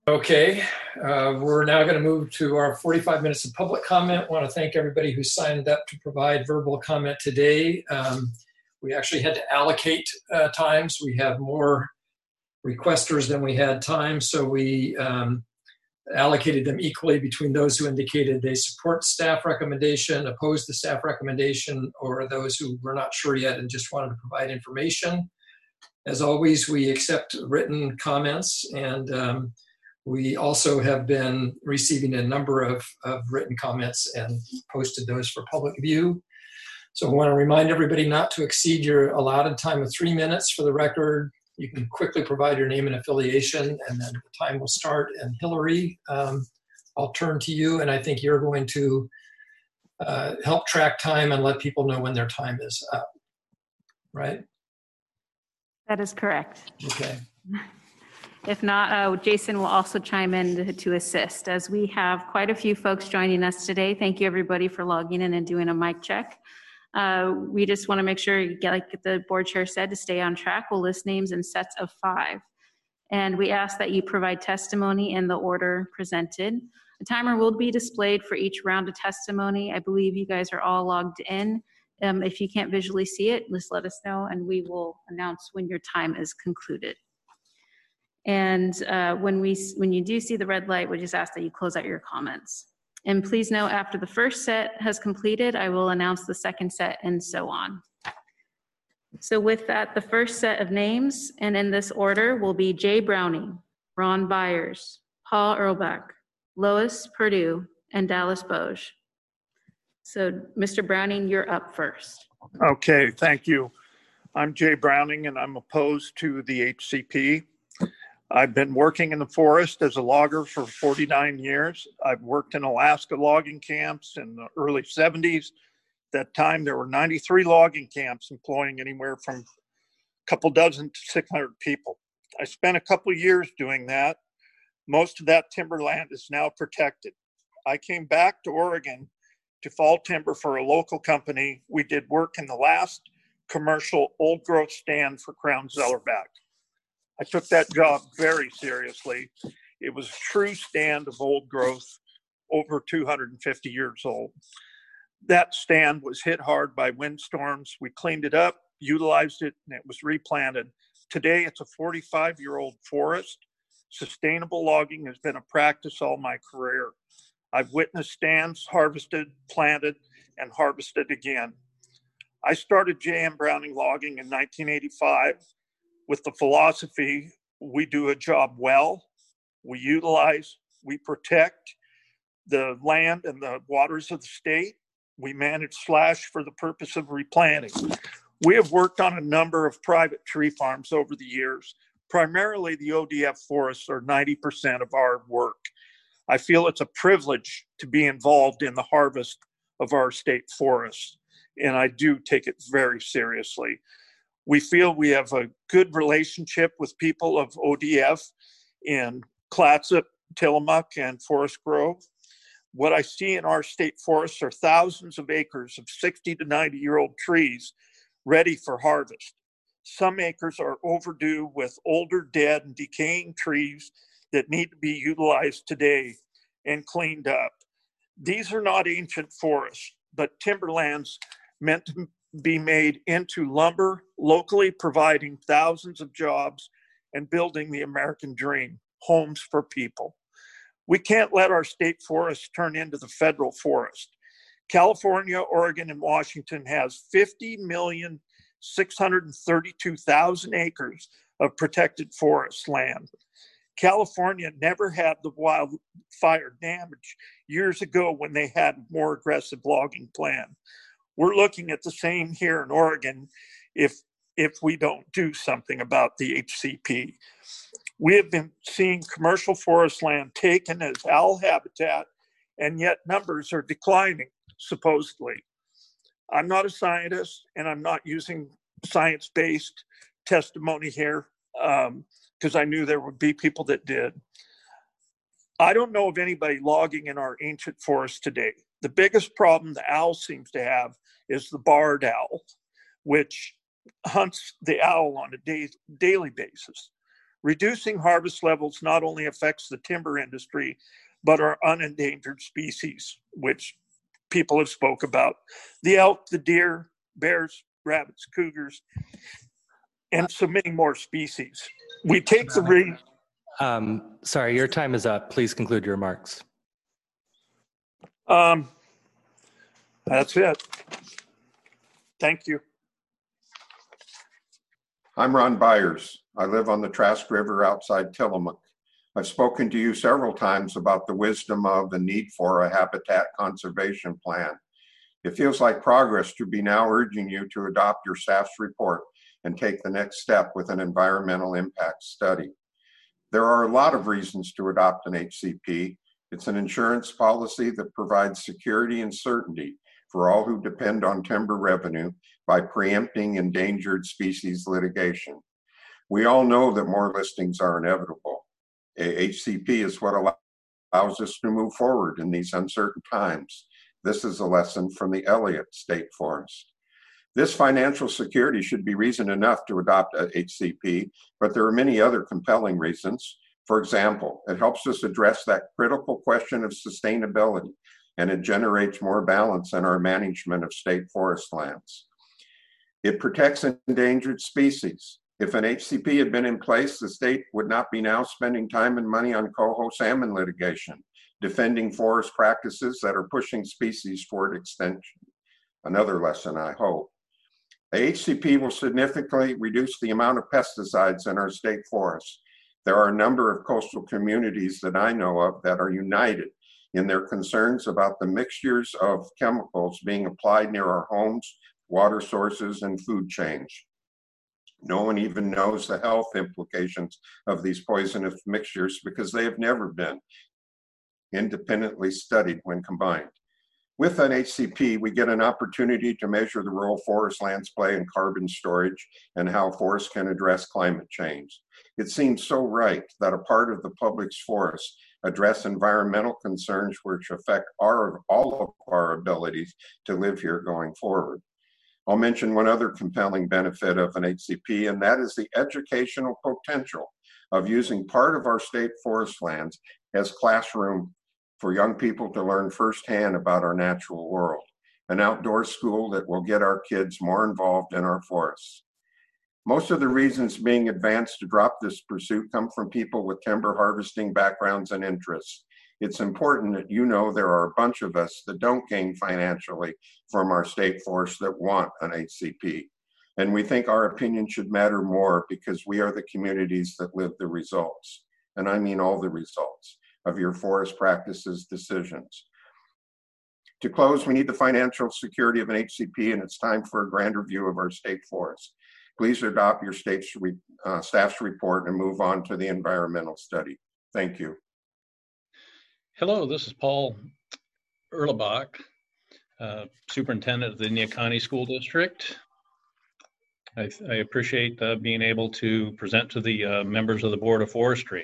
Okay, we're now going to move to our 45 minutes of public comment. I want to thank everybody who signed up to provide verbal comment today. We actually had to allocate times. We have more requesters than we had time, so we allocated them equally between those who indicated they support staff recommendation, oppose the staff recommendation, or those who were not sure yet and just wanted to provide information. As always, we accept written comments, and we also have been receiving a number of written comments and posted those for public view. So I want to remind everybody not to exceed your allotted time of 3 minutes. For the record, you can quickly provide your name and affiliation, and then the time will start. And Hillary, I'll turn to you, and I think you're going to help track time and let people know when their time is up, right? That is correct. Okay. If not, Jason will also chime in to assist, as we have quite a few folks joining us today. Thank you, everybody, for logging in and doing a mic check. We just want to make sure, like the board chair said, to stay on track. We'll list names in sets of 5. And we ask that you provide testimony in the order presented. A timer will be displayed for each round of testimony. I believe you guys are all logged in. If you can't visually see it, just let us know, and we will announce when your time is concluded. And when you do see the red light, we just ask that you close out your comments. And please know, after the first set has completed, I will announce the second set and so on. So with that, the first set of names, and in this order, will be Jay Browning, Ron Byers, Paul Earlbach, Lois Purdue, and Dallas Boge. So Mr. Browning, you're up first. Okay, thank you. I'm Jay Browning, and I'm opposed to the HCP. I've been working in the forest as a logger for 49 years. I've worked in Alaska logging camps in the early 70s. At that time, there were 93 logging camps employing anywhere from a couple dozen to 600 people. I spent a couple years doing that. Most of that timberland is now protected. I came back to Oregon to fall timber for a local company. We did work in the last commercial old growth stand for Crown Zellerback. I took that job very seriously. It was a true stand of old growth, over 250 years old. That stand was hit hard by windstorms. We cleaned it up, utilized it, and it was replanted. Today, it's a 45-year-old forest. Sustainable logging has been a practice all my career. I've witnessed stands harvested, planted, and harvested again. I started J.M. Browning Logging in 1985 with the philosophy, we do a job well, we utilize, we protect the land and the waters of the state. We manage slash for the purpose of replanting. We have worked on a number of private tree farms over the years. Primarily the ODF forests are 90% of our work. I feel it's a privilege to be involved in the harvest of our state forests, and I do take it very seriously. We feel we have a good relationship with people of ODF in Clatsop, Tillamook, and Forest Grove. What I see in our state forests are thousands of acres of 60 to 90-year-old trees ready for harvest. Some acres are overdue with older, dead, and decaying trees that need to be utilized today and cleaned up. These are not ancient forests, but timberlands meant to be made into lumber, locally providing thousands of jobs and building the American dream, homes for people. We can't let our state forests turn into the federal forest. California, Oregon, and Washington has 50,632,000 acres of protected forest land. California never had the wildfire damage years ago when they had a more aggressive logging plan. We're looking at the same here in Oregon if we don't do something about the HCP. We have been seeing commercial forest land taken as owl habitat, and yet numbers are declining, supposedly. I'm not a scientist, and I'm not using science-based testimony here because I knew there would be people that did. I don't know of anybody logging in our ancient forests today. The biggest problem the owl seems to have is the barred owl, which hunts the owl on a daily basis. Reducing harvest levels not only affects the timber industry, but our unendangered species, which people have spoke about. The elk, the deer, bears, rabbits, cougars, and so many more species. We take the Sorry, your time is up. Please conclude your remarks. That's it. Thank you. I'm Ron Byers. I live on the Trask River outside Tillamook. I've spoken to you several times about the wisdom of and need for a habitat conservation plan. It feels like progress to be now urging you to adopt your staff's report and take the next step with an environmental impact study. There are a lot of reasons to adopt an HCP. It's an insurance policy that provides security and certainty for all who depend on timber revenue by preempting endangered species litigation. We all know that more listings are inevitable. A HCP is what allows us to move forward in these uncertain times. This is a lesson from the Elliott State Forest. This financial security should be reason enough to adopt a HCP, but there are many other compelling reasons. For example, it helps us address that critical question of sustainability, and it generates more balance in our management of state forest lands. It protects endangered species. If an HCP had been in place, the state would not be now spending time and money on coho salmon litigation, defending forest practices that are pushing species toward extinction. Another lesson, I hope. A HCP will significantly reduce the amount of pesticides in our state forests. There are a number of coastal communities that I know of that are united in their concerns about the mixtures of chemicals being applied near our homes, water sources, and food chains. No one even knows the health implications of these poisonous mixtures because they have never been independently studied when combined. With an HCP, we get an opportunity to measure the role forest lands play in carbon storage and how forests can address climate change. It seems so right that a part of the public's forests address environmental concerns which affect all of our abilities to live here going forward. I'll mention one other compelling benefit of an HCP, and that is the educational potential of using part of our state forest lands as classroom for young people to learn firsthand about our natural world, an outdoor school that will get our kids more involved in our forests. Most of the reasons being advanced to drop this pursuit come from people with timber harvesting backgrounds and interests. It's important that you know there are a bunch of us that don't gain financially from our state forests that want an HCP. And we think our opinion should matter more because we are the communities that live the results. And I mean all the results of your forest practices decisions. To close, we need the financial security of an HCP, and it's time for a grand review of our state forests. Please adopt your state's staff's report and move on to the environmental study. Thank you. Hello, this is Paul Erlebach, Superintendent of the Neahkahnie School District. I appreciate being able to present to the members of the Board of Forestry.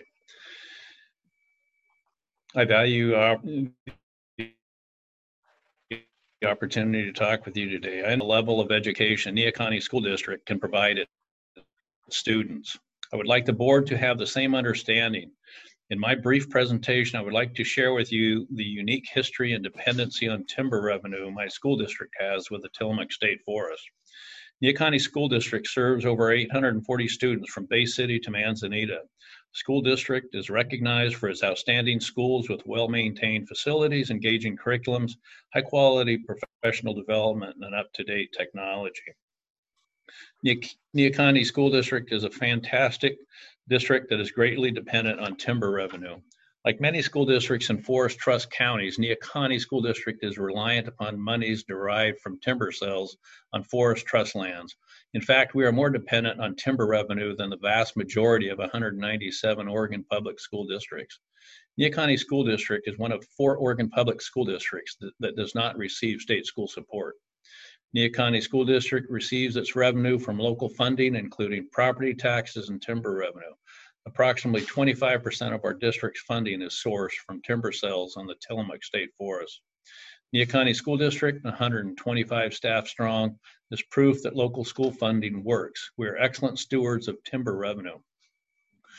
I value the opportunity to talk with you today. I know the level of education Neahkahnie School District can provide its students. I would like the board to have the same understanding. In my brief presentation, I would like to share with you the unique history and dependency on timber revenue my school district has with the Tillamook State Forest. Neahkahnie School District serves over 840 students from Bay City to Manzanita. The school district is recognized for its outstanding schools with well-maintained facilities, engaging curriculums, high-quality professional development, and up-to-date technology. Neahkahnie School District is a fantastic district that is greatly dependent on timber revenue. Like many school districts in forest trust counties, Neahkahnie School District is reliant upon monies derived from timber sales on forest trust lands. In fact, we are more dependent on timber revenue than the vast majority of 197 Oregon public school districts. Neahkahnie School District is one of 4 Oregon public school districts that does not receive state school support. Neahkahnie School District receives its revenue from local funding, including property taxes and timber revenue. Approximately 25% of our district's funding is sourced from timber sales on the Tillamook State Forest. Neahkahnie School District, 125 staff strong, is proof that local school funding works. We are excellent stewards of timber revenue.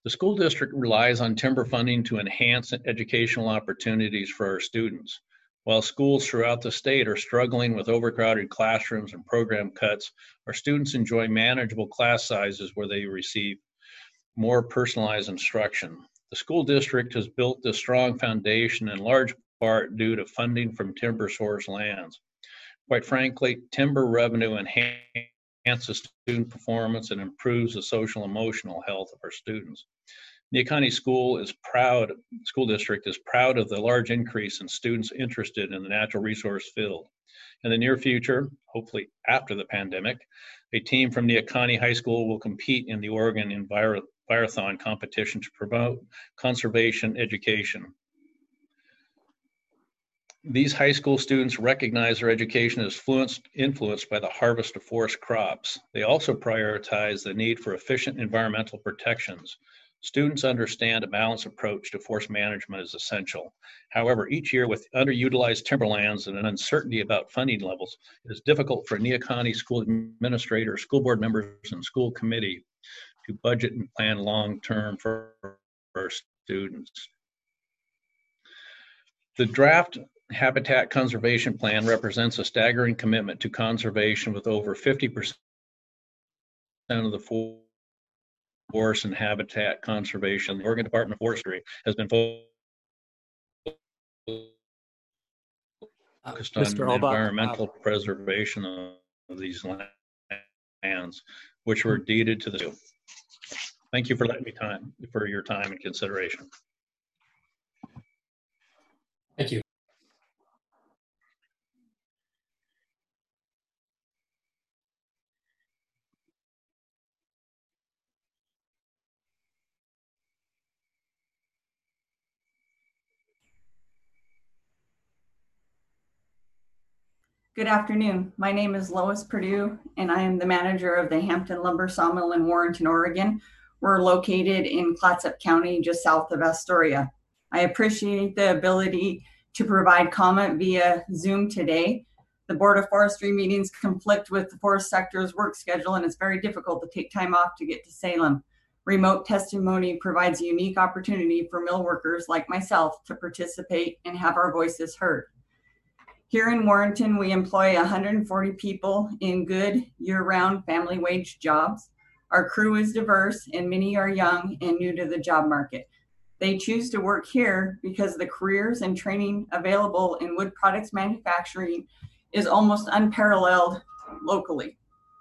The school district relies on timber funding to enhance educational opportunities for our students. While schools throughout the state are struggling with overcrowded classrooms and program cuts, our students enjoy manageable class sizes where they receive more personalized instruction. The school district has built this strong foundation in large part due to funding from timber source lands. Quite frankly, timber revenue enhances student performance and improves the social and emotional health of our students. Neocani School District is proud of the large increase in students interested in the natural resource field. In the near future, hopefully after the pandemic, a team from Neocani High School will compete in the Oregon Envirothon competition to promote conservation education. These high school students recognize their education is influenced by the harvest of forest crops. They also prioritize the need for efficient environmental protections. Students understand a balanced approach to forest management is essential. However, each year with underutilized timberlands and an uncertainty about funding levels, it is difficult for Neocani school administrators, school board members, and school committee to budget and plan long-term for our students. The draft Habitat Conservation Plan represents a staggering commitment to conservation with over 50% of the forest and habitat conservation. The Oregon Department of Forestry has been focused on Mr. Obach, environmental preservation of these lands, which were deeded to the zoo. Thank you for letting me for your time and consideration. Thank you. Good afternoon. My name is Lois Purdue, and I am the manager of the Hampton Lumber Sawmill in Warrenton, Oregon. We're located in Clatsop County, just south of Astoria. I appreciate the ability to provide comment via Zoom today. The Board of Forestry meetings conflict with the forest sector's work schedule, and it's very difficult to take time off to get to Salem. Remote testimony provides a unique opportunity for mill workers like myself to participate and have our voices heard. Here in Warrenton, we employ 140 people in good year-round family wage jobs. Our crew is diverse and many are young and new to the job market. They choose to work here because the careers and training available in wood products manufacturing is almost unparalleled locally.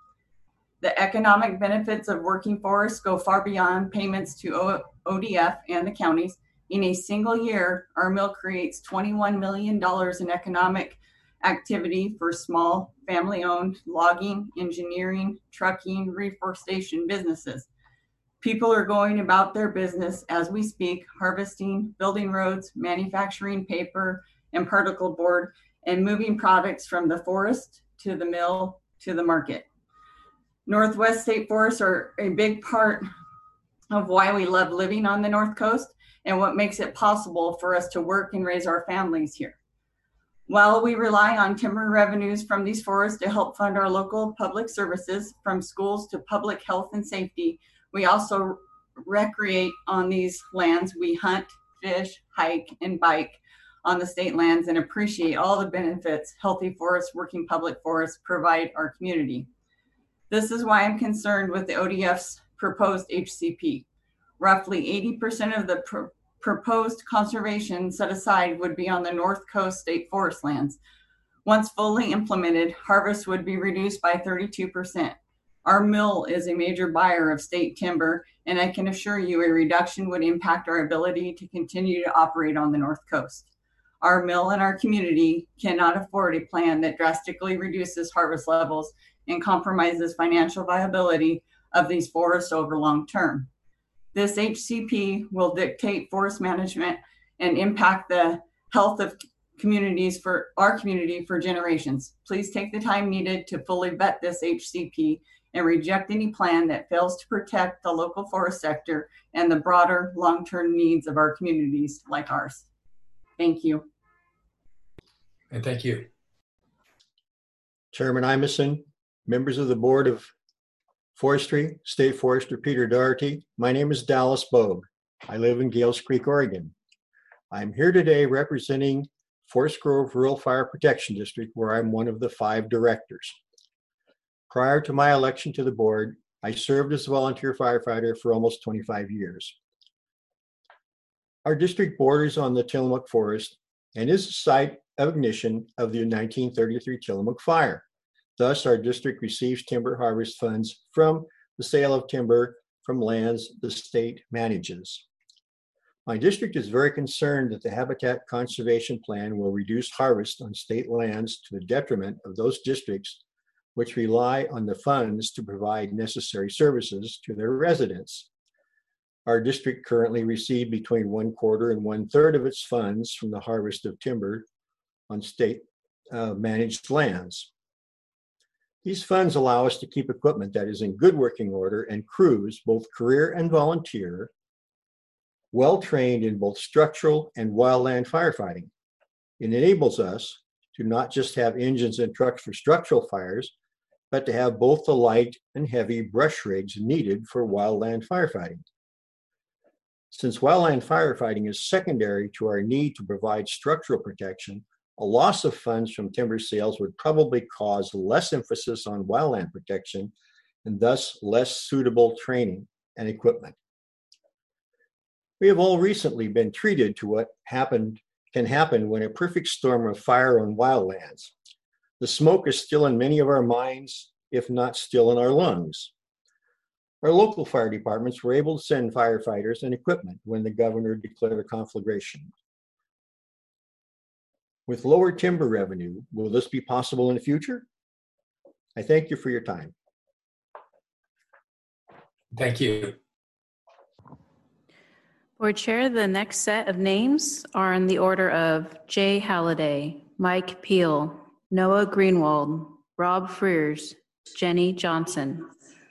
The economic benefits of working forests go far beyond payments to ODF and the counties. In a single year, our mill creates $21 million in economic activity for small family-owned logging, engineering, trucking, reforestation businesses. People are going about their business as we speak, harvesting, building roads, manufacturing paper and particle board, and moving products from the forest to the mill to the market. Northwest state forests are a big part of why we love living on the North Coast and what makes it possible for us to work and raise our families here. While we rely on timber revenues from these forests to help fund our local public services, from schools to public health and safety, we also recreate on these lands. We hunt, fish, hike, and bike on the state lands and appreciate all the benefits healthy forests, working public forests provide our community. This is why I'm concerned with the ODF's proposed HCP. Roughly 80% of the proposed conservation set aside would be on the North Coast state forest lands. Once fully implemented, harvest would be reduced by 32%. Our mill is a major buyer of state timber, and I can assure you a reduction would impact our ability to continue to operate on the North Coast. Our mill and our community cannot afford a plan that drastically reduces harvest levels and compromises financial viability of these forests over long term. This HCP will dictate forest management and impact the health of communities for our community for generations. Please take the time needed to fully vet this HCP and reject any plan that fails to protect the local forest sector and the broader long-term needs of our communities like ours. Thank you. And thank you. Chairman Imeson, members of the Board of Forestry, State Forester Peter Doherty. My name is Dallas Bogue. I live in Gales Creek, Oregon. I'm here today representing Forest Grove Rural Fire Protection District, where I'm one of the 5 directors. Prior to my election to the board, I served as a volunteer firefighter for almost 25 years. Our district borders on the Tillamook Forest and is the site of ignition of the 1933 Tillamook Fire. Thus, our district receives timber harvest funds from the sale of timber from lands the state manages. My district is very concerned that the Habitat Conservation Plan will reduce harvest on state lands to the detriment of those districts which rely on the funds to provide necessary services to their residents. Our district currently receives between 1/4 and 1/3 of its funds from the harvest of timber on state managed lands. These funds allow us to keep equipment that is in good working order and crews, both career and volunteer, well trained in both structural and wildland firefighting. It enables us to not just have engines and trucks for structural fires, but to have both the light and heavy brush rigs needed for wildland firefighting. Since wildland firefighting is secondary to our need to provide structural protection, a loss of funds from timber sales would probably cause less emphasis on wildland protection and thus less suitable training and equipment. We have all recently been treated to what can happen when a perfect storm of fire on wildlands. The smoke is still in many of our minds, if not still in our lungs. Our local fire departments were able to send firefighters and equipment when the governor declared a conflagration. With lower timber revenue, will this be possible in the future? I thank you for your time. Thank you. Board Chair, the next set of names are in the order of Jay Halliday, Mike Peel, Noah Greenwald, Rob Freers, Jenny Johnson.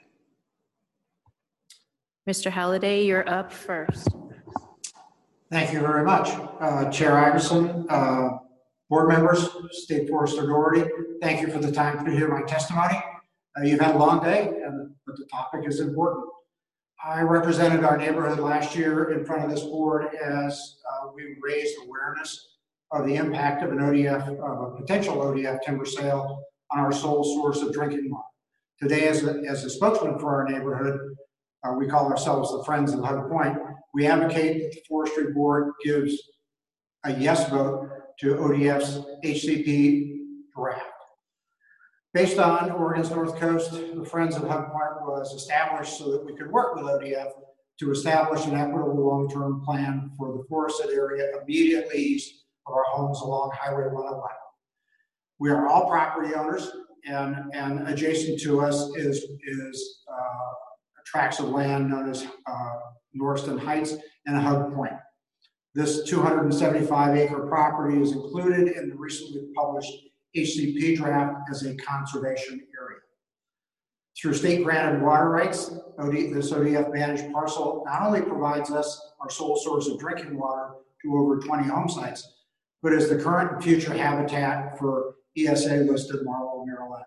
Mr. Halliday, you're up first. Thank you very much. Chair Iverson, board members, State Forester Doherty, thank you for the time to hear my testimony. You've had a long day, but the topic is important. I represented our neighborhood last year in front of this board as we raised awareness of the impact of an ODF, of a potential ODF timber sale on our sole source of drinking water. Today, as a spokesman for our neighborhood, we call ourselves the Friends of Hug Point. We advocate that the Forestry Board gives a yes vote to ODF's HCP draft. Based on Oregon's North Coast, the Friends of Hug Point was established so that we could work with ODF to establish an equitable long-term plan for the forested area immediately east of our homes along Highway 101. We are all property owners, and adjacent to us is tracts of land known as Norriston Heights and Hug Point. This 275-acre property is included in the recently published HCP draft as a conservation area. Through state-granted water rights, this ODF managed parcel not only provides us our sole source of drinking water to over 20 home sites, but is the current and future habitat for ESA-listed marble murrelet.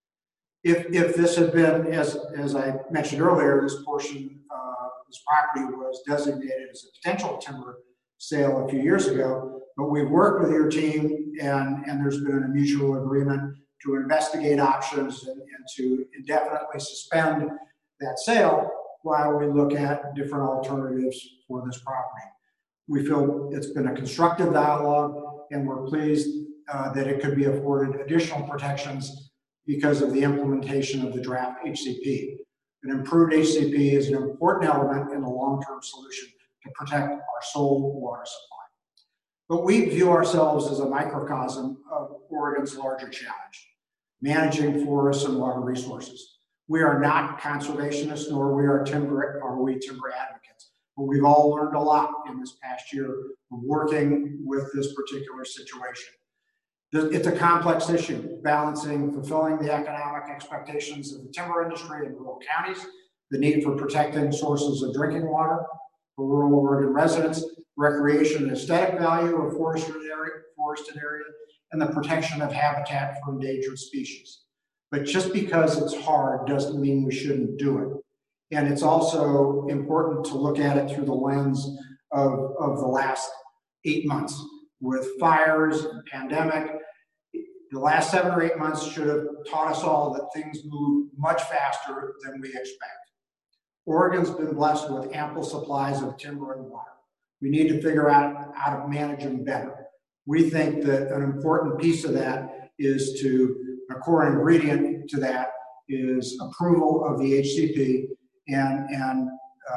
If this had been, as I mentioned earlier, this portion, this property was designated as a potential timber sale a few years ago, but we've worked with your team and there's been a mutual agreement to investigate options and to indefinitely suspend that sale while we look at different alternatives for this property. We feel it's been a constructive dialogue and we're pleased that it could be afforded additional protections because of the implementation of the draft HCP. An improved HCP is an important element in the long-term solution to protect our sole water supply. But we view ourselves as a microcosm of Oregon's larger challenge, managing forests and water resources. We are not conservationists, nor are we timber advocates, but we've all learned a lot in this past year of working with this particular situation. It's a complex issue, balancing fulfilling the economic expectations of the timber industry in rural counties, the need for protecting sources of drinking water for rural Oregon residents, recreation and aesthetic value of forested area, and the protection of habitat for endangered species. But just because it's hard doesn't mean we shouldn't do it. And it's also important to look at it through the lens of the last 8 months with fires and pandemic. The last 7 or 8 months should have taught us all that things move much faster than we expect. Oregon's been blessed with ample supplies of timber and water. We need to figure out how to manage them better. We think that an important piece of that is a core ingredient to that is approval of the HCP and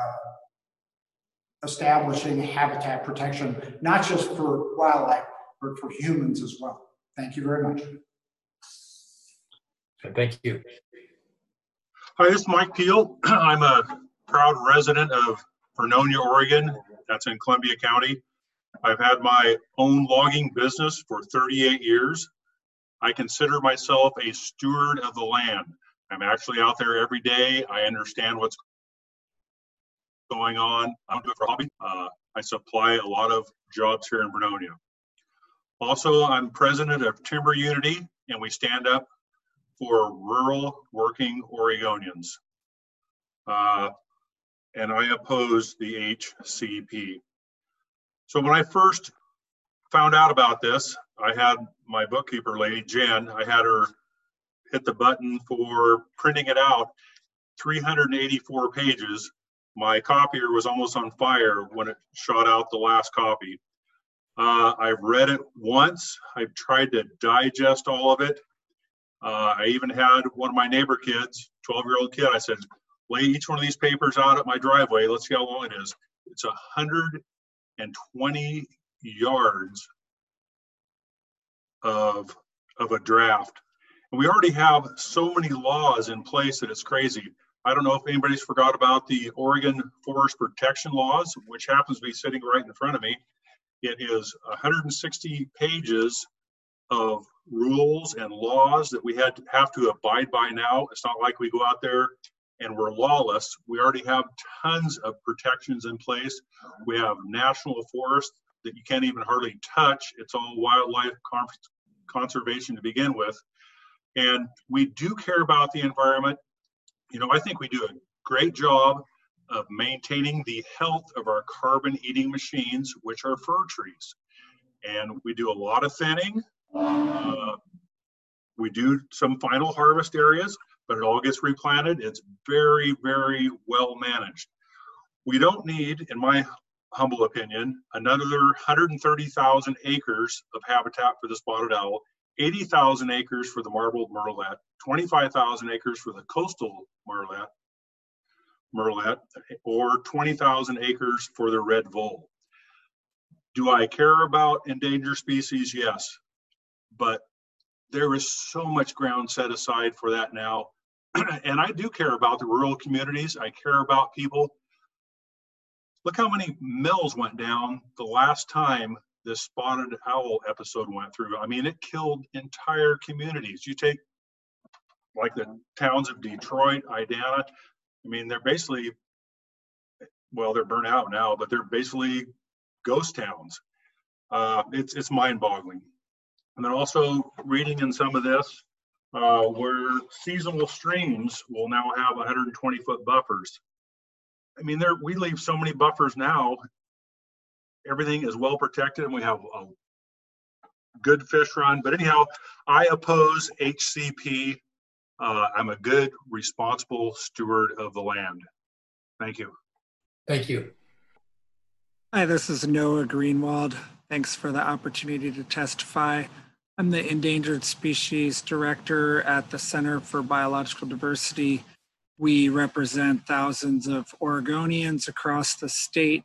establishing habitat protection, not just for wildlife, but for humans as well. Thank you very much. Thank you. Hi, this is Mike Peel. I'm a proud resident of Vernonia, Oregon. That's in Columbia County. I've had my own logging business for 38 years. I consider myself a steward of the land. I'm actually out there every day. I understand what's going on. I don't do it for a hobby. I supply a lot of jobs here in Vernonia. Also, I'm president of Timber Unity, and we stand up for rural working Oregonians. And I oppose the HCP. So when I first found out about this, I had my bookkeeper lady, Jen, I had her hit the button for printing it out, 384 pages. My copier was almost on fire when it shot out the last copy. I've read it once. I've tried to digest all of it. I even had one of my neighbor kids, 12-year-old kid, I said, lay each one of these papers out at my driveway. Let's see how long it is. It's 120 yards of a draft. And we already have so many laws in place that it's crazy. I don't know if anybody's forgot about the Oregon Forest Protection Laws, which happens to be sitting right in front of me. It is 160 pages of rules and laws that we have to abide by now. It's not like we go out there and we're lawless. We already have tons of protections in place. We have national forests that you can't even hardly touch. It's all wildlife conservation to begin with. And we do care about the environment. You know, I think we do a great job of maintaining the health of our carbon eating machines, which are fir trees. And we do a lot of thinning. We do some final harvest areas, but it all gets replanted. It's very, very well managed. We don't need, in my humble opinion, another 130,000 acres of habitat for the spotted owl, 80,000 acres for the marbled murrelet, 25,000 acres for the coastal murrelet, or 20,000 acres for the red vole. Do I care about endangered species? Yes, but there is so much ground set aside for that now. And I do care about the rural communities. I care about people. Look how many mills went down the last time this spotted owl episode went through. I mean, it killed entire communities. You take like the towns of Detroit, Idana. I mean, they're basically, well, they're burnt out now, but they're basically ghost towns. It's mind-boggling. And then also reading in some of this, where seasonal streams will now have 120-foot buffers. I mean, we leave so many buffers now. Everything is well protected, and we have a good fish run. But anyhow, I oppose HCP. I'm a good, responsible steward of the land. Thank you. Thank you. Hi, this is Noah Greenwald. Thanks for the opportunity to testify. I'm the Endangered Species Director at the Center for Biological Diversity. We represent thousands of Oregonians across the state.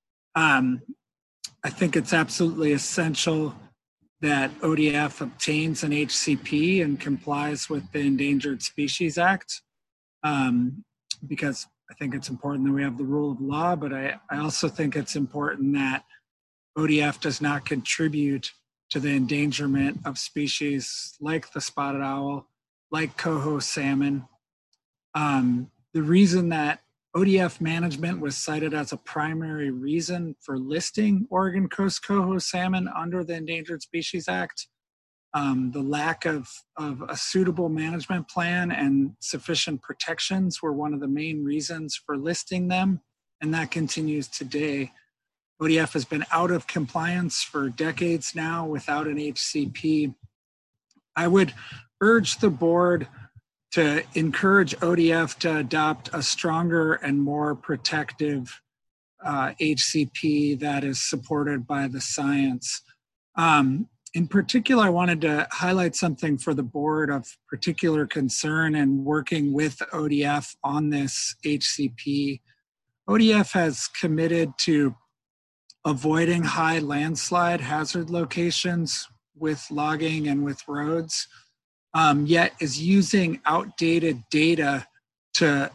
I think it's absolutely essential that ODF obtains an HCP and complies with the Endangered Species Act, because I think it's important that we have the rule of law, but I also think it's important that ODF does not contribute to the endangerment of species like the spotted owl, like coho salmon. The reason that ODF management was cited as a primary reason for listing Oregon coast coho salmon under the Endangered Species Act The lack of a suitable management plan and sufficient protections were one of the main reasons for listing them, and that continues today. ODF has been out of compliance for decades now without an HCP. I would urge the board to encourage ODF to adopt a stronger and more protective HCP that is supported by the science. In particular, I wanted to highlight something for the board of particular concern and working with ODF on this HCP. ODF has committed to avoiding high landslide hazard locations with logging and with roads, yet is using outdated data to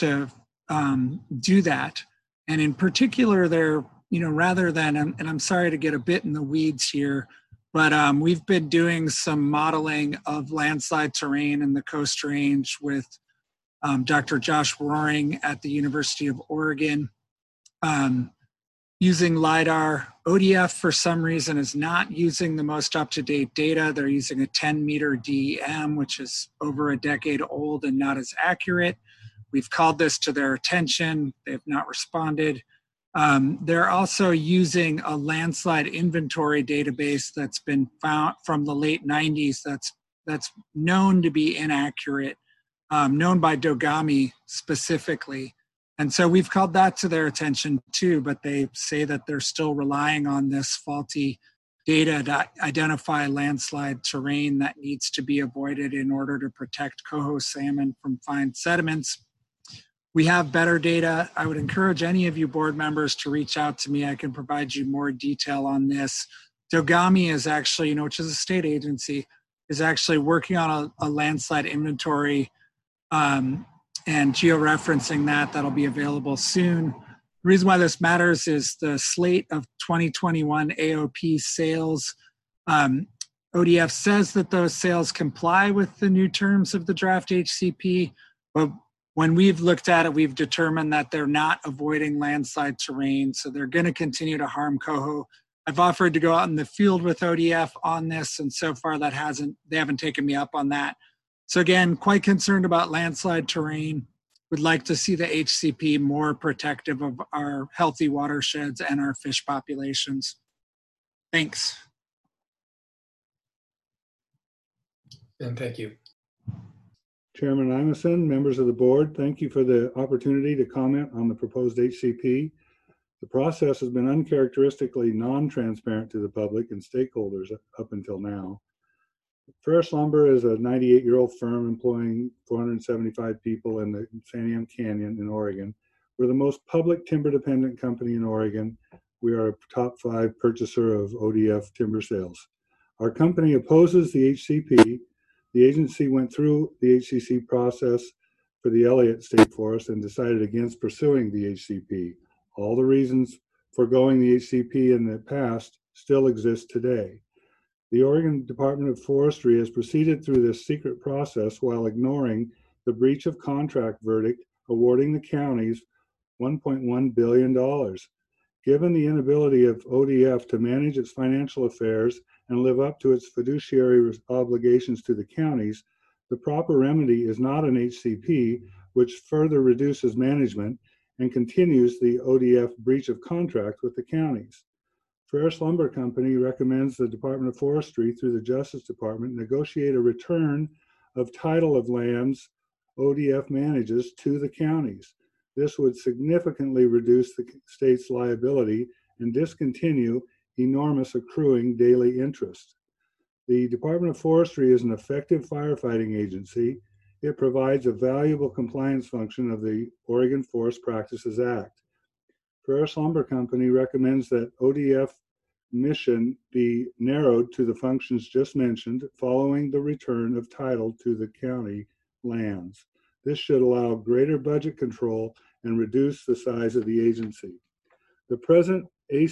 do that. And in particular, they're, rather than, and I'm sorry to get a bit in the weeds here, but we've been doing some modeling of landslide terrain in the Coast Range with Dr. Josh Roaring at the University of Oregon. Using LiDAR. ODF, for some reason, is not using the most up-to-date data. They're using a 10-meter DEM, which is over a decade old and not as accurate. We've called this to their attention. They have not responded. They're also using a landslide inventory database that's been found from the late 90s that's known to be inaccurate, known by Dogami specifically. And so we've called that to their attention too, but they say that they're still relying on this faulty data to identify landslide terrain that needs to be avoided in order to protect coho salmon from fine sediments. We have better data. I would encourage any of you board members to reach out to me. I can provide you more detail on this. Dogami is actually, which is a state agency, is actually working on a landslide inventory and georeferencing that'll be available soon. The reason why this matters is the slate of 2021 AOP sales. ODF says that those sales comply with the new terms of the draft HCP, but when we've looked at it, we've determined that they're not avoiding landslide terrain, so they're going to continue to harm coho. I've offered to go out in the field with ODF on this, and so far they haven't taken me up on that. So again, quite concerned about landslide terrain. Would like to see the HCP more protective of our healthy watersheds and our fish populations. Thanks. And thank you. Chairman Imeson, members of the board, thank you for the opportunity to comment on the proposed HCP. The process has been uncharacteristically non-transparent to the public and stakeholders up until now. Ferris Lumber is a 98-year-old firm employing 475 people in the Santiam Canyon in Oregon. We're the most public timber-dependent company in Oregon. We are a top 5 purchaser of ODF timber sales. Our company opposes the HCP. The agency went through the HCC process for the Elliott State Forest and decided against pursuing the HCP. All the reasons for going the HCP in the past still exist today. The Oregon Department of Forestry has proceeded through this secret process while ignoring the breach of contract verdict awarding the counties $1.1 billion. Given the inability of ODF to manage its financial affairs and live up to its fiduciary obligations to the counties, the proper remedy is not an HCP, which further reduces management and continues the ODF breach of contract with the counties. Ferris Lumber Company recommends the Department of Forestry through the Justice Department negotiate a return of title of lands ODF manages to the counties. This would significantly reduce the state's liability and discontinue enormous accruing daily interest. The Department of Forestry is an effective firefighting agency. It provides a valuable compliance function of the Oregon Forest Practices Act. Ferris Lumber Company recommends that ODF mission be narrowed to the functions just mentioned following the return of title to the county lands. This should allow greater budget control and reduce the size of the agency. The present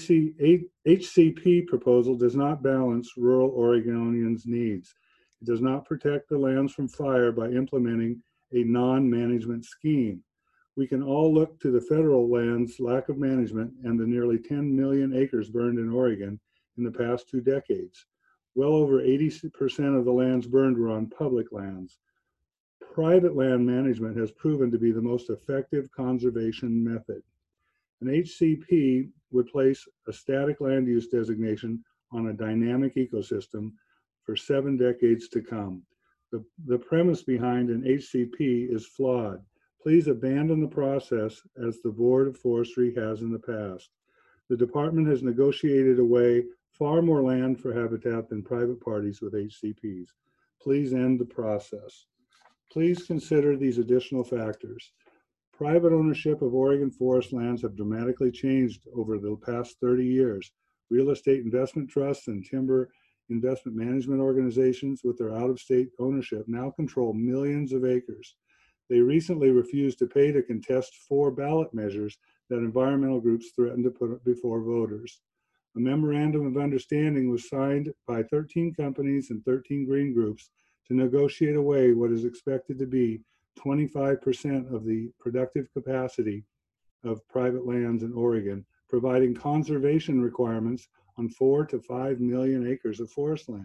HCP proposal does not balance rural Oregonians' needs. It does not protect the lands from fire by implementing a non-management scheme. We can all look to the federal land's lack of management and the nearly 10 million acres burned in Oregon in the past 2 decades. Well over 80% of the lands burned were on public lands. Private land management has proven to be the most effective conservation method. An HCP would place a static land use designation on a dynamic ecosystem for 7 decades to come. The premise behind an HCP is flawed. Please abandon the process as the Board of Forestry has in the past. The department has negotiated away far more land for habitat than private parties with HCPs. Please end the process. Please consider these additional factors. Private ownership of Oregon forest lands have dramatically changed over the past 30 years. Real estate investment trusts and timber investment management organizations with their out-of-state ownership now control millions of acres. They recently refused to pay to contest 4 ballot measures that environmental groups threatened to put before voters. A memorandum of understanding was signed by 13 companies and 13 green groups to negotiate away what is expected to be 25% of the productive capacity of private lands in Oregon, providing conservation requirements on 4 to 5 million acres of forest land.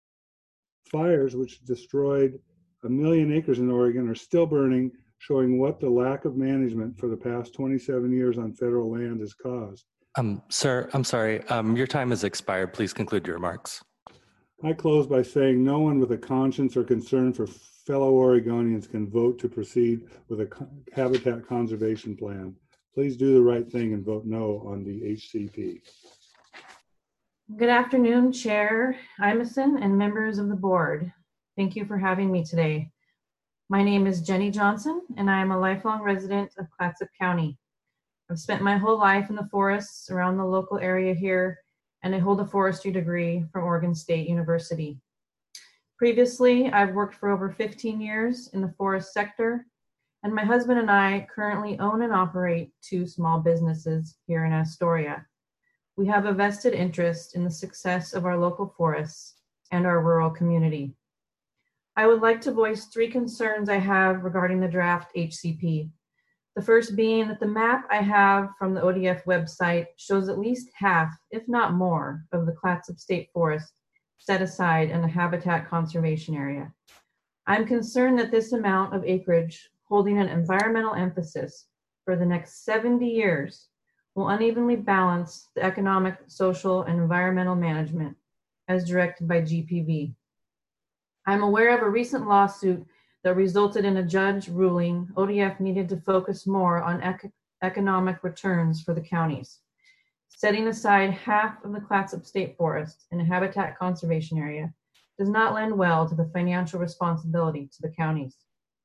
Fires, which destroyed 1 million acres in Oregon, are still burning, showing what the lack of management for the past 27 years on federal land has caused. Sir, I'm sorry. Your time has expired. Please conclude your remarks. I close by saying no one with a conscience or concern for fellow Oregonians can vote to proceed with a habitat conservation plan. Please do the right thing and vote no on the HCP. Good afternoon, Chair Imison and members of the board. Thank you for having me today. My name is Jenny Johnson, and I am a lifelong resident of Clatsop County. I've spent my whole life in the forests around the local area here, and I hold a forestry degree from Oregon State University. Previously, I've worked for over 15 years in the forest sector, and my husband and I currently own and operate 2 small businesses here in Astoria. We have a vested interest in the success of our local forests and our rural community. I would like to voice 3 concerns I have regarding the draft HCP. The first being that the map I have from the ODF website shows at least half, if not more, of the Clatsop State Forest set aside in a habitat conservation area. I'm concerned that this amount of acreage holding an environmental emphasis for the next 70 years will unevenly balance the economic, social, and environmental management as directed by GPV. I'm aware of a recent lawsuit that resulted in a judge ruling ODF needed to focus more on economic returns for the counties. Setting aside half of the Clatsop State Forest in a habitat conservation area does not lend well to the financial responsibility to the counties.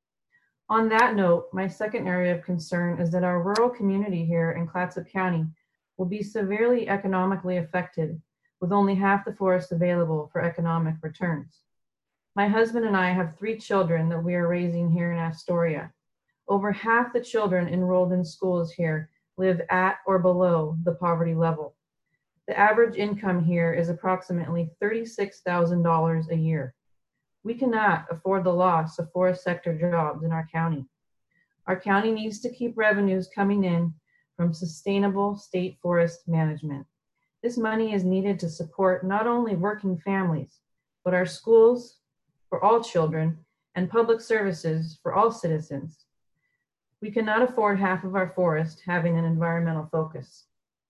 On that note, my second area of concern is that our rural community here in Clatsop County will be severely economically affected with only half the forest available for economic returns. My husband and I have 3 children that we are raising here in Astoria. Over half the children enrolled in schools here live at or below the poverty level. The average income here is approximately $36,000 a year. We cannot afford the loss of forest sector jobs in our county. Our county needs to keep revenues coming in from sustainable state forest management. This money is needed to support not only working families, but our schools for all children and public services for all citizens. We cannot afford half of our forest having an environmental focus.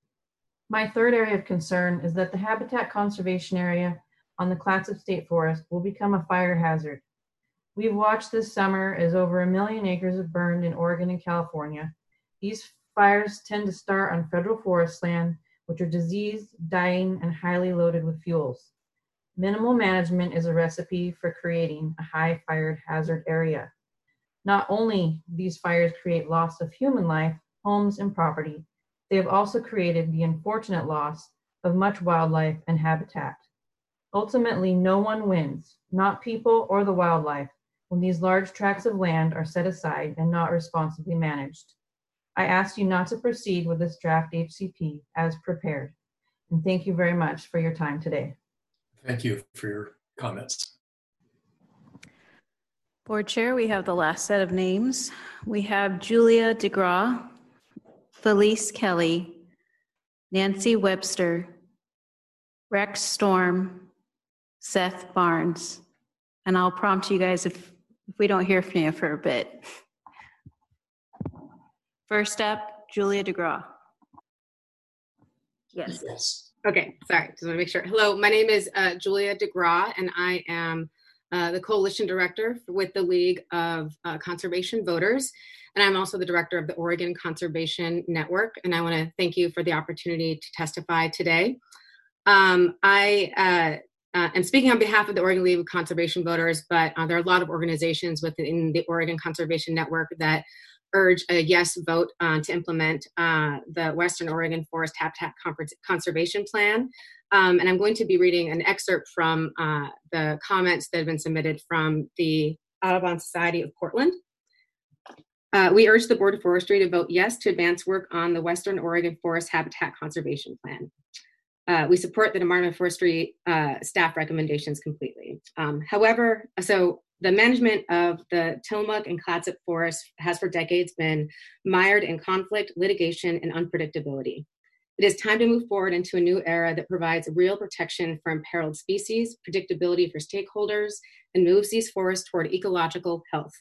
My third area of concern is that the habitat conservation area on the Clatsop State Forest will become a fire hazard. We've watched this summer as over 1 million acres have burned in Oregon and California. These fires tend to start on federal forest land, which are diseased, dying, and highly loaded with fuels. Minimal management is a recipe for creating a high fire hazard area. Not only these fires create loss of human life, homes, and property, they have also created the unfortunate loss of much wildlife and habitat. Ultimately, no one wins, not people or the wildlife, when these large tracts of land are set aside and not responsibly managed. I ask you not to proceed with this draft HCP as prepared. And thank you very much for your time today. Thank you for your comments. Board Chair, we have the last set of names. We have Julia DeGraw, Felice Kelly, Nancy Webster, Rex Storm, Seth Barnes. And I'll prompt you guys if we don't hear from you for a bit. First up, Julia DeGraw. Yes. Okay, sorry, just want to make sure. Hello, my name is Julia DeGraw, and I am the Coalition Director with the League of Conservation Voters, and I'm also the Director of the Oregon Conservation Network, and I want to thank you for the opportunity to testify today. I am speaking on behalf of the Oregon League of Conservation Voters, but there are a lot of organizations within the Oregon Conservation Network that urge a yes vote to implement the Western Oregon Forest Habitat Conservation Plan. And I'm going to be reading an excerpt from the comments that have been submitted from the Audubon Society of Portland. We urge the Board of Forestry to vote yes to advance work on the Western Oregon Forest Habitat Conservation Plan. We support the Department of Forestry staff recommendations completely. However, the management of the Tillamook and Clatsop Forest has for decades been mired in conflict, litigation, and unpredictability. It is time to move forward into a new era that provides real protection for imperiled species, predictability for stakeholders, and moves these forests toward ecological health.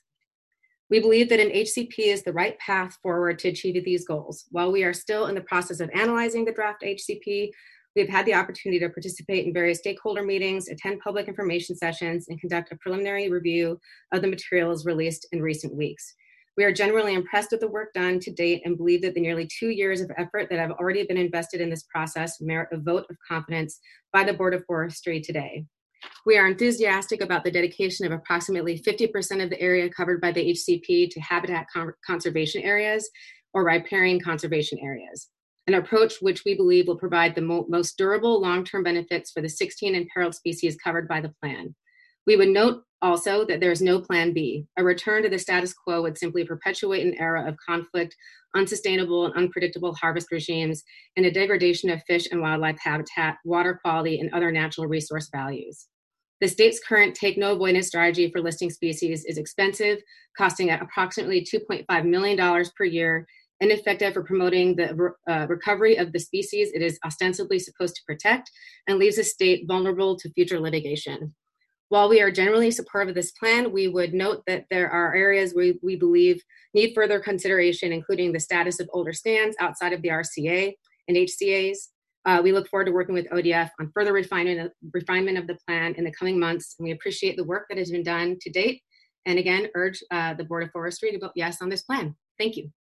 We believe that an HCP is the right path forward to achieve these goals. While we are still in the process of analyzing the draft HCP, we've had the opportunity to participate in various stakeholder meetings, attend public information sessions, and conduct a preliminary review of the materials released in recent weeks. We are generally impressed with the work done to date and believe that the nearly 2 years of effort that have already been invested in this process merit a vote of confidence by the Board of Forestry today. We are enthusiastic about the dedication of approximately 50% of the area covered by the HCP to habitat conservation areas or riparian conservation areas, an approach which we believe will provide the most durable long-term benefits for the 16 imperiled species covered by the plan. We would note also that there is no plan B. A return to the status quo would simply perpetuate an era of conflict, unsustainable and unpredictable harvest regimes, and a degradation of fish and wildlife habitat, water quality, and other natural resource values. The state's current take no avoidance strategy for listing species is expensive, costing approximately $2.5 million per year, ineffective for promoting the recovery of the species it is ostensibly supposed to protect, and leaves the state vulnerable to future litigation. While we are generally supportive of this plan, we would note that there are areas we believe need further consideration, including the status of older stands outside of the RCA and HCAs. We look forward to working with ODF on further refinement of the plan in the coming months, and we appreciate the work that has been done to date, and again, urge the Board of Forestry to vote yes on this plan. Thank you.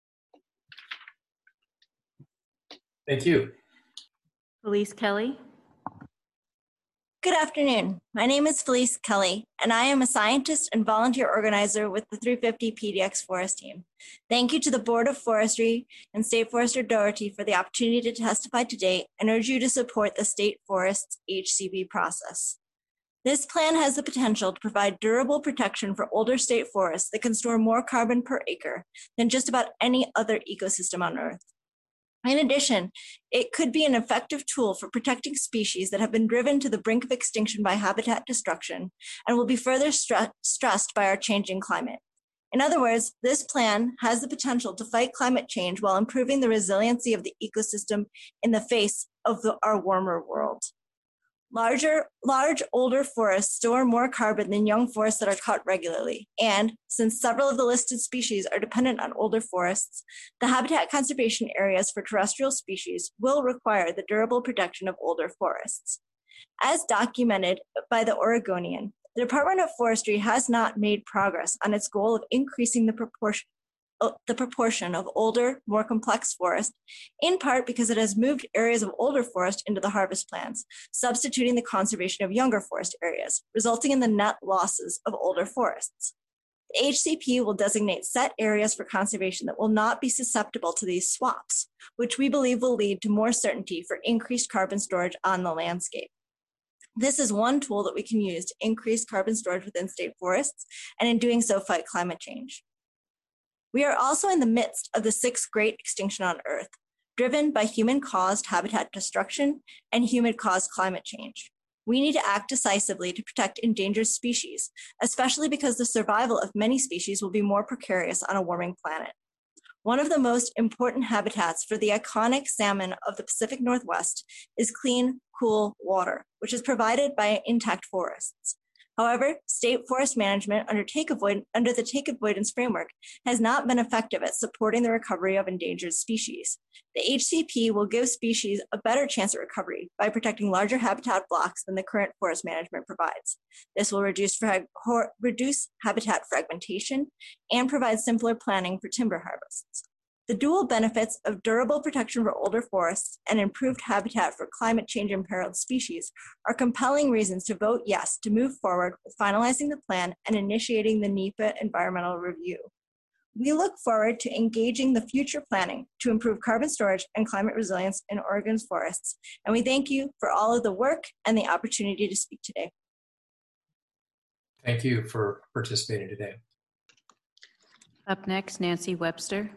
Thank you. Felice Kelly. Good afternoon. My name is Felice Kelly, and I am a scientist and volunteer organizer with the 350 PDX Forest Team. Thank you to the Board of Forestry and State Forester Doherty for the opportunity to testify today and urge you to support the State Forest's HCP process. This plan has the potential to provide durable protection for older state forests that can store more carbon per acre than just about any other ecosystem on Earth. In addition, it could be an effective tool for protecting species that have been driven to the brink of extinction by habitat destruction and will be further stressed by our changing climate. In other words, this plan has the potential to fight climate change while improving the resiliency of the ecosystem in the face of our warmer world. Large older forests store more carbon than young forests that are cut regularly. And since several of the listed species are dependent on older forests, the habitat conservation areas for terrestrial species will require the durable protection of older forests. As documented by the Oregonian, the Department of Forestry has not made progress on its goal of increasing the proportion of older, more complex forest, in part because it has moved areas of older forest into the harvest plans, substituting the conservation of younger forest areas, resulting in the net losses of older forests. The HCP will designate set areas for conservation that will not be susceptible to these swaps, which we believe will lead to more certainty for increased carbon storage on the landscape. This is one tool that we can use to increase carbon storage within state forests, and in doing so, fight climate change. We are also in the midst of the sixth great extinction on Earth, driven by human-caused habitat destruction and human-caused climate change. We need to act decisively to protect endangered species, especially because the survival of many species will be more precarious on a warming planet. One of the most important habitats for the iconic salmon of the Pacific Northwest is clean, cool water, which is provided by intact forests. However, state forest management under the take avoidance framework has not been effective at supporting the recovery of endangered species. The HCP will give species a better chance at recovery by protecting larger habitat blocks than the current forest management provides. This will reduce habitat fragmentation and provide simpler planning for timber harvests. The dual benefits of durable protection for older forests and improved habitat for climate change imperiled species are compelling reasons to vote yes to move forward with finalizing the plan and initiating the NEPA environmental review. We look forward to engaging the future planning to improve carbon storage and climate resilience in Oregon's forests, and we thank you for all of the work and the opportunity to speak today. Thank you for participating today. Up next, Nancy Webster.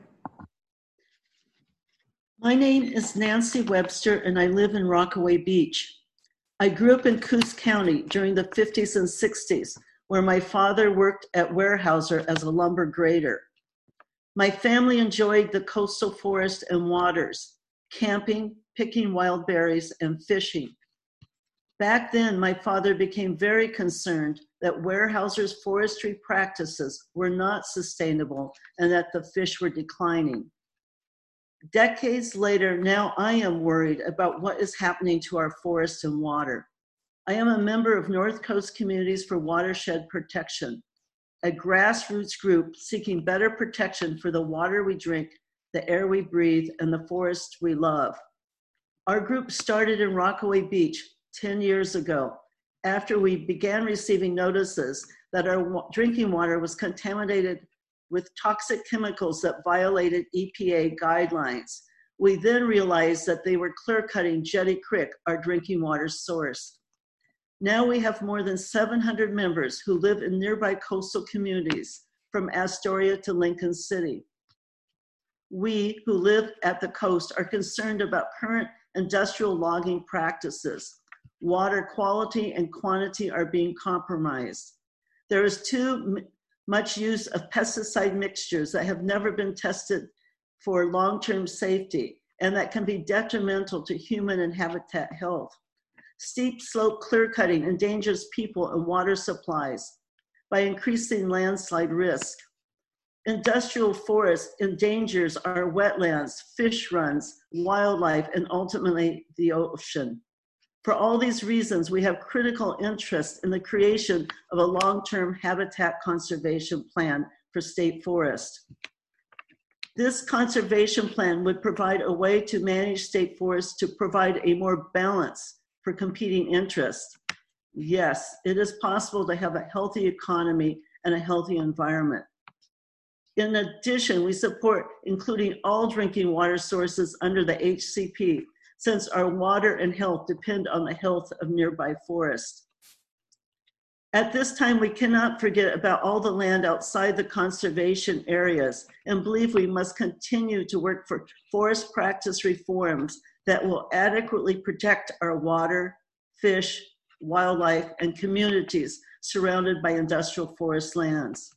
My name is Nancy Webster, and I live in Rockaway Beach. I grew up in Coos County during the 50s and 60s, where my father worked at Weyerhaeuser as a lumber grader. My family enjoyed the coastal forest and waters, camping, picking wild berries, and fishing. Back then, my father became very concerned that Weyerhaeuser's forestry practices were not sustainable and that the fish were declining. Decades later, now I am worried about what is happening to our forests and water. I am a member of North Coast Communities for Watershed Protection, a grassroots group seeking better protection for the water we drink, the air we breathe, and the forests we love. Our group started in Rockaway Beach 10 years ago, after we began receiving notices that our drinking water was contaminated with toxic chemicals that violated EPA guidelines. We then realized that they were clear-cutting Jetty Creek, our drinking water source. Now we have more than 700 members who live in nearby coastal communities, from Astoria to Lincoln City. We who live at the coast are concerned about current industrial logging practices. Water quality and quantity are being compromised. There is too much use of pesticide mixtures that have never been tested for long-term safety and that can be detrimental to human and habitat health. Steep slope clear cutting endangers people and water supplies by increasing landslide risk. Industrial forest endangers our wetlands, fish runs, wildlife, and ultimately the ocean. For all these reasons, we have critical interest in the creation of a long-term habitat conservation plan for state forest. This conservation plan would provide a way to manage state forests to provide a more balance for competing interests. Yes, it is possible to have a healthy economy and a healthy environment. In addition, we support including all drinking water sources under the HCP, since our water and health depend on the health of nearby forests. At this time, we cannot forget about all the land outside the conservation areas and believe we must continue to work for forest practice reforms that will adequately protect our water, fish, wildlife, and communities surrounded by industrial forest lands.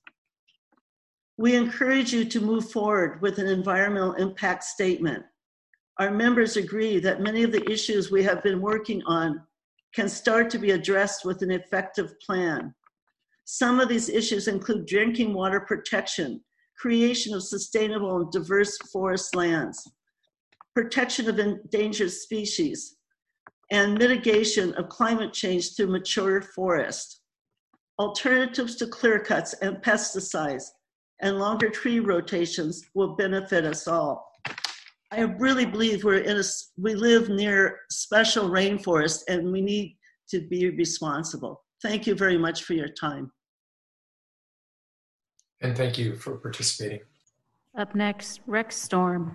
We encourage you to move forward with an environmental impact statement. Our members agree that many of the issues we have been working on can start to be addressed with an effective plan. Some of these issues include drinking water protection, creation of sustainable and diverse forest lands, protection of endangered species, and mitigation of climate change through mature forest, alternatives to clear cuts and pesticides, and longer tree rotations will benefit us all. I really believe we live near special rainforest and we need to be responsible. Thank you very much for your time. And thank you for participating. Up next, Rex Storm.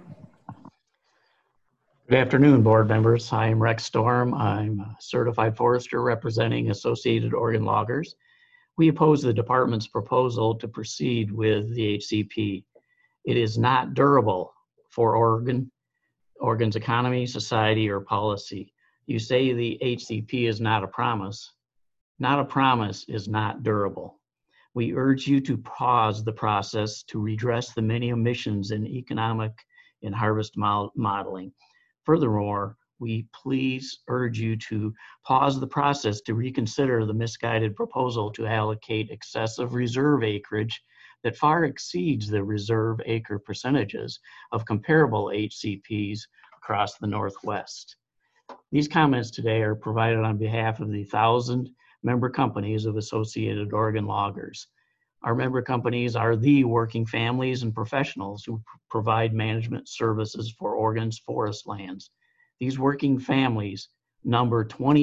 Good afternoon, board members. I am Rex Storm. I'm a certified forester representing Associated Oregon Loggers. We oppose the department's proposal to proceed with the HCP. It is not durable for Oregon's economy, society, or policy. You say the HCP is not a promise. Not a promise is not durable. We urge you to pause the process to redress the many omissions in economic and harvest modeling. Furthermore, we please urge you to pause the process to reconsider the misguided proposal to allocate excessive reserve acreage that far exceeds the reserve acre percentages of comparable HCPs across the Northwest. These comments today are provided on behalf of the 1,000 member companies of Associated Oregon Loggers. Our member companies are the working families and professionals who provide management services for Oregon's forest lands. These working families number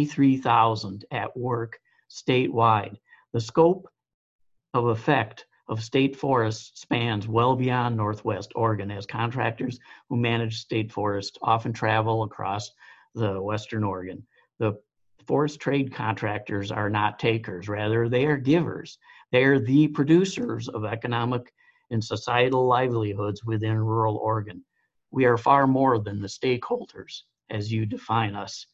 23,000 at work statewide. The scope of effect of state forests spans well beyond Northwest Oregon, as contractors who manage state forests often travel across the Western Oregon. The forest trade contractors are not takers, rather they are givers. They are the producers of economic and societal livelihoods within rural Oregon. We are far more than the stakeholders, as you define us.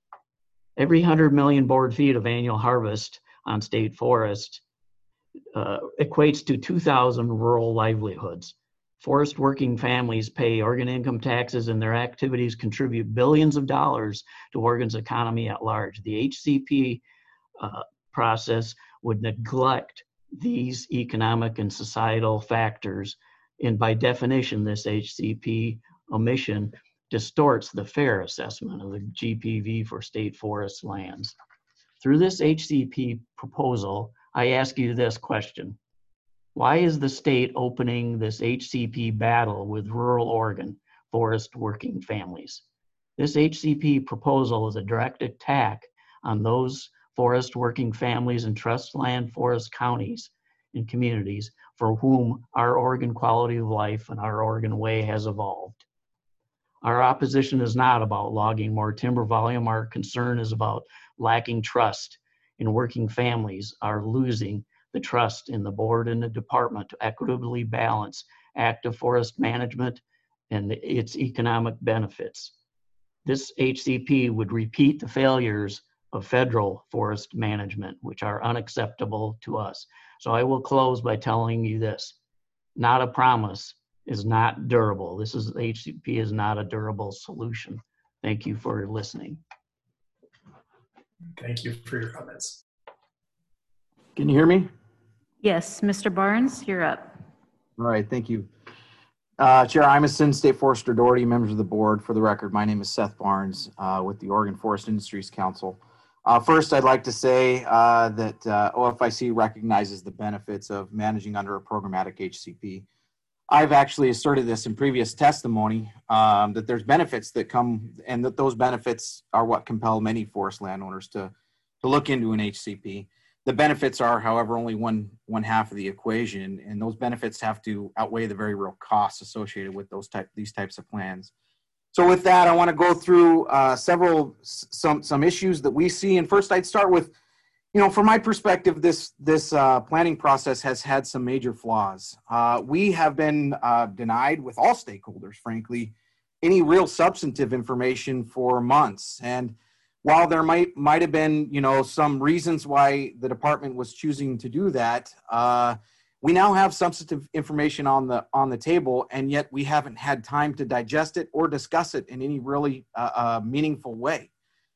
Every 100 million board feet of annual harvest on state forest equates to 2,000 rural livelihoods. Forest working families pay Oregon income taxes, and their activities contribute billions of dollars to Oregon's economy at large. The HCP process would neglect these economic and societal factors, and by definition, this HCP omission distorts the fair assessment of the GPV for state forest lands. Through this HCP proposal, I ask you this question: why is the state opening this HCP battle with rural Oregon forest working families? This HCP proposal is a direct attack on those forest working families and trust land forest counties and communities for whom our Oregon quality of life and our Oregon way has evolved. Our opposition is not about logging more timber volume. Our concern is about lacking trust in working families are losing the trust in the board and the department to equitably balance active forest management and its economic benefits. This HCP would repeat the failures of federal forest management, which are unacceptable to us. So I will close by telling you this: not a promise is not durable. HCP is not a durable solution. Thank you for listening. Thank you for your comments. Can you hear me? Yes, Mr. Barnes, you're up. All right, thank you. Chair Imison, State Forester Doherty, members of the board. For the record, my name is Seth Barnes with the Oregon Forest Industries Council. First, I'd like to say that OFIC recognizes the benefits of managing under a programmatic HCP. I've actually asserted this in previous testimony, that there's benefits that come, and that those benefits are what compel many forest landowners to look into an HCP. The benefits are, however, only one half of the equation, and those benefits have to outweigh the very real costs associated with these types of plans. So with that, I want to go through some issues that we see. And first, I'd start with, from my perspective, this planning process has had some major flaws. We have been denied, with all stakeholders, frankly, any real substantive information for months. And while there might have been, some reasons why the department was choosing to do that, we now have substantive information on the table, and yet we haven't had time to digest it or discuss it in any really meaningful way.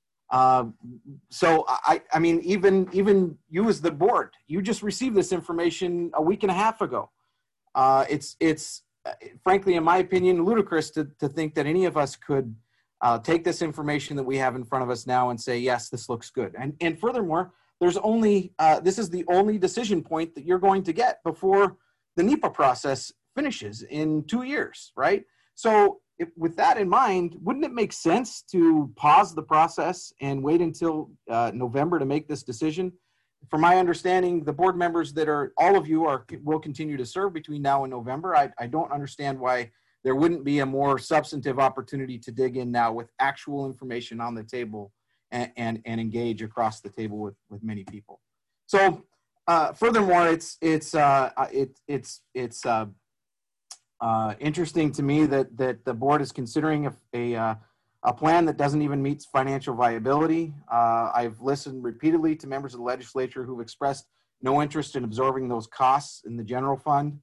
So I mean, even you as the board, you just received this information a week and a half ago. It's frankly, in my opinion, ludicrous to think that any of us could take this information that we have in front of us now and say, yes, this looks good. And furthermore, there's only, this is the only decision point that you're going to get before the NEPA process finishes in 2 years, right? So with that in mind, wouldn't it make sense to pause the process and wait until November to make this decision? From my understanding, the board members that are, all of you will continue to serve between now and November. I don't understand why there wouldn't be a more substantive opportunity to dig in now with actual information on the table and engage across the table with many people. So furthermore, it's interesting to me that the board is considering a plan that doesn't even meet financial viability. I've listened repeatedly to members of the legislature who've expressed no interest in absorbing those costs in the general fund.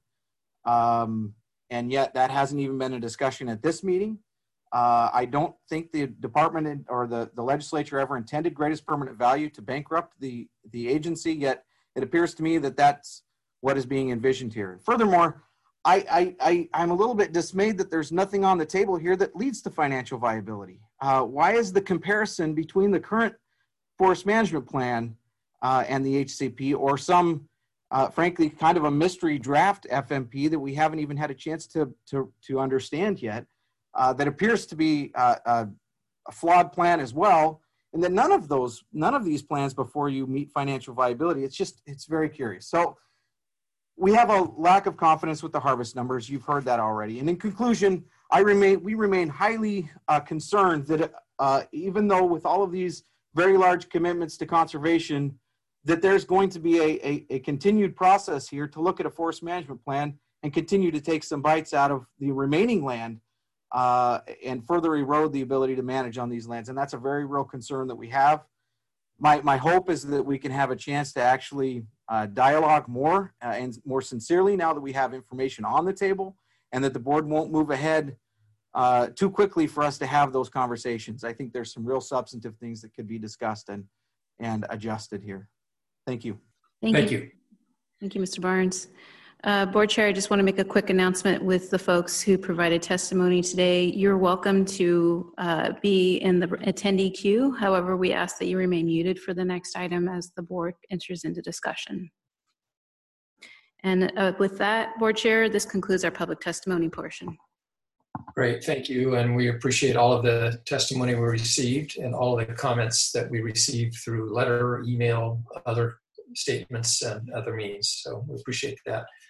And yet that hasn't even been a discussion at this meeting. I don't think the department or the legislature ever intended greatest permanent value to bankrupt the agency, yet it appears to me that that's what is being envisioned here. Furthermore, I'm a little bit dismayed that there's nothing on the table here that leads to financial viability. Why is the comparison between the current forest management plan and the HCP, or some, frankly, kind of a mystery draft FMP that we haven't even had a chance to understand yet, that appears to be a flawed plan as well, and that none of these plans before you meet financial viability. It's very curious. So we have a lack of confidence with the harvest numbers. You've heard that already. And in conclusion, we remain highly concerned that even though with all of these very large commitments to conservation, that there's going to be a continued process here to look at a forest management plan and continue to take some bites out of the remaining land and further erode the ability to manage on these lands. And that's a very real concern that we have. My hope is that we can have a chance to actually dialogue more and more sincerely now that we have information on the table, and that the board won't move ahead too quickly for us to have those conversations. I think there's some real substantive things that could be discussed and adjusted here. Thank you. Thank you. Thank you, Mr. Barnes. Board Chair, I just want to make a quick announcement with the folks who provided testimony today. You're welcome to be in the attendee queue. However, we ask that you remain muted for the next item as the board enters into discussion. And with that, Board Chair, this concludes our public testimony portion. Great, thank you. And we appreciate all of the testimony we received and all of the comments that we received through letter, email, other statements, and other means. So we appreciate that.